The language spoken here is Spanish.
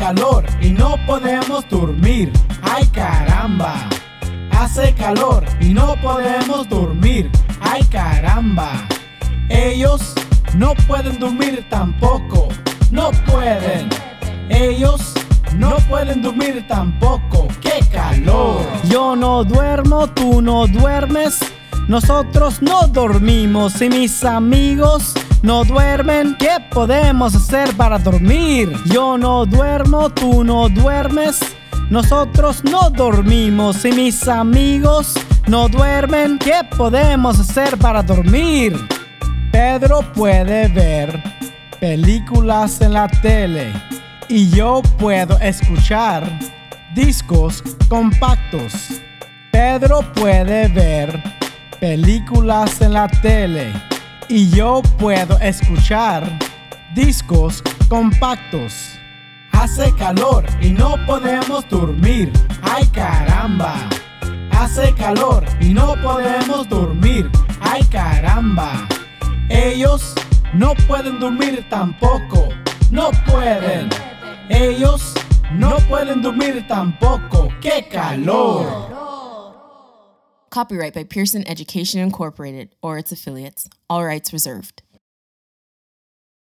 calor y no podemos dormir. ¡Ay, caramba! Hace calor y no podemos dormir. ¡Ay, caramba! Ellos no pueden dormir tampoco. No pueden. Ellos no pueden dormir tampoco. ¡Qué calor! Yo no duermo, tú no duermes. Nosotros no dormimos y mis amigos no duermen. ¿Qué podemos hacer para dormir? Yo no duermo, tú no duermes. Nosotros no dormimos y mis amigos no duermen. ¿Qué podemos hacer para dormir? Pedro puede ver películas en la tele y yo puedo escuchar discos compactos. Pedro puede ver películas en la tele y yo puedo escuchar discos compactos. Hace calor y no podemos dormir. ¡Ay, caramba! Hace calor y no podemos dormir. ¡Ay, caramba! Ellos no pueden dormir tampoco. No pueden. Ellos no pueden dormir tampoco. ¡Qué calor! Copyright by Pearson Education Incorporated or its affiliates. All rights reserved.